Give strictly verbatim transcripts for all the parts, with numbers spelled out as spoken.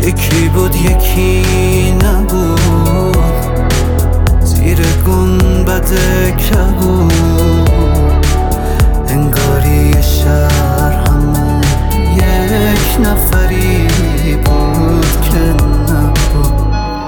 یکی بود یکی نبود، زیر گنبد کبود. انگاری شهر همون یک نفری بود که نبود.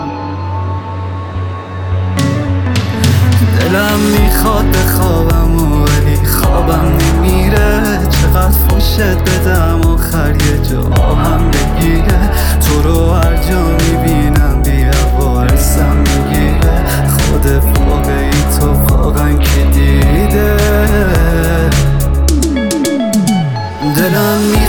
دلم میخواد بخوابم ولی خوابم نمیره. چقدر فوشت بدم آخر یه جا آبم بگیره. تو رو هر جا میبینم بیا وارسم میگیره. خود واقعی تو واقعا که دیده. دلم